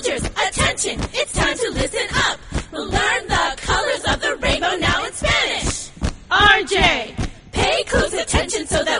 soldiers, attention, it's time to listen up. We'll learn the colors of the rainbow now in Spanish. RJ, pay close attention so that